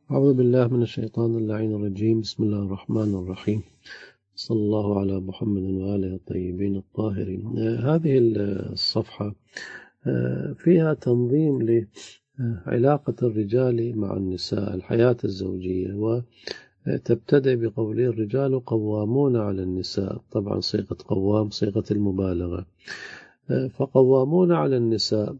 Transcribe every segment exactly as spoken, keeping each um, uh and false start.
أعوذ بالله من الشيطان اللعين الرجيم. بسم الله الرحمن الرحيم. صلى الله على محمد وآله الطيبين الطاهرين. آه هذه الصفحة آه فيها تنظيم لعلاقة الرجال مع النساء، الحياة الزوجية، وتبتدئ بقوله الرجال قوامون على النساء. طبعا صيغة قوام صيغة المبالغة. آه فقوامون على النساء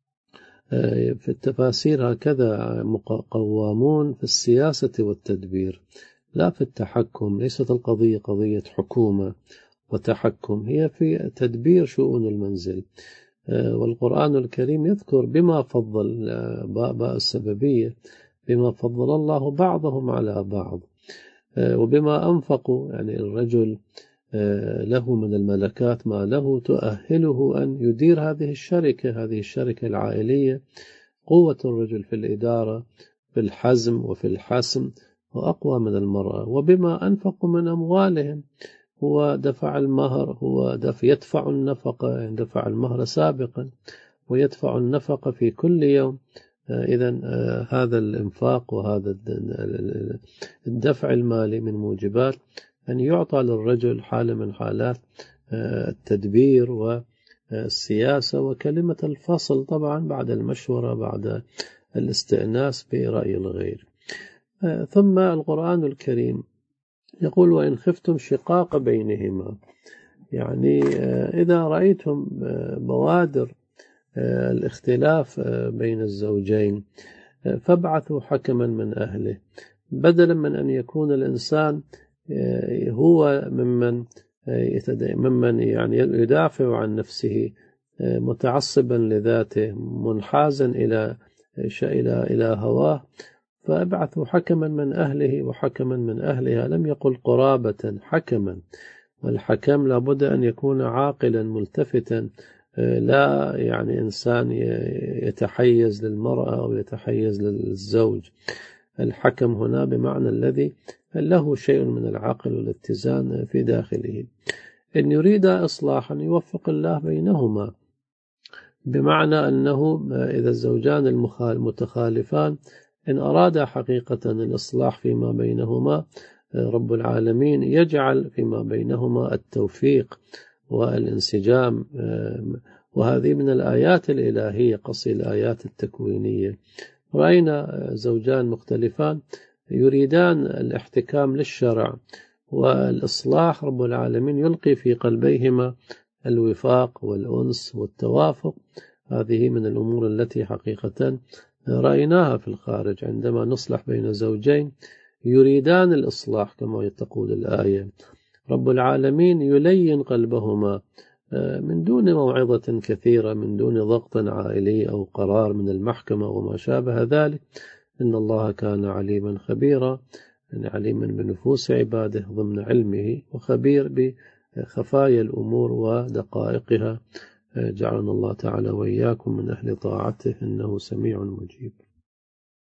في التفاسير هكذا: قوامون في السياسة والتدبير، لا في التحكم. ليست القضية قضية حكومة وتحكم، هي في تدبير شؤون المنزل. والقرآن الكريم يذكر بما فضل باء السببية، بما فضل الله بعضهم على بعض، وبما أنفقوا. يعني الرجل له من الملكات ما له تؤهله أن يدير هذه الشركة هذه الشركة العائلية. قوة الرجل في الإدارة، في الحزم وفي الحسم، وأقوى من المرأة. وبما أنفقوا من أموالهم، هو دفع المهر، هو دفع يدفع النفقة، يعني دفع المهر سابقا ويدفع النفقة في كل يوم. إذن هذا الإنفاق وهذا الدفع المالي من موجبات أن يعطى للرجل حالة من حالات التدبير والسياسة وكلمة الفصل، طبعا بعد المشورة، بعد الاستئناس برأي الغير. ثم القرآن الكريم يقول: وإن خفتم شقاق بينهما. يعني إذا رأيتم بوادر الاختلاف بين الزوجين فابعثوا حكما من أهله، بدلا من أن يكون الإنسان هو ممن ممن يعني يدافع عن نفسه، متعصبا لذاته، منحازا إلى إلى إلى هواه. فابعثوا حكما من أهله وحكما من أهلها. لم يقل قرابة، حكما. والحكم لابد أن يكون عاقلا ملتفتا، لا يعني إنسان يتحيز للمرأة أو يتحيز للزوج. الحكم هنا بمعنى الذي له شيء من العقل والاتزان في داخله. إن يريد إصلاحا يوفق الله بينهما، بمعنى أنه إذا الزوجان المتخالفان إن أرادا حقيقة الإصلاح فيما بينهما، رب العالمين يجعل فيما بينهما التوفيق والانسجام. وهذه من الآيات الإلهية، قصي الآيات التكوينية. رأينا زوجان مختلفان يريدان الاحتكام للشرع والإصلاح، رب العالمين يلقي في قلبيهما الوفاق والأنس والتوافق. هذه من الأمور التي حقيقة رأيناها في الخارج، عندما نصلح بين زوجين يريدان الإصلاح كما تقول الآية، رب العالمين يلين قلبهما من دون موعظة كثيرة، من دون ضغط عائلي أو قرار من المحكمة وما شابه ذلك. إن الله كان عليما خبيرا، يعني عليما بنفوس عباده ضمن علمه، وخبير بخفايا الأمور ودقائقها. جعلنا الله تعالى وإياكم من أهل طاعته، إنه سميع مجيب.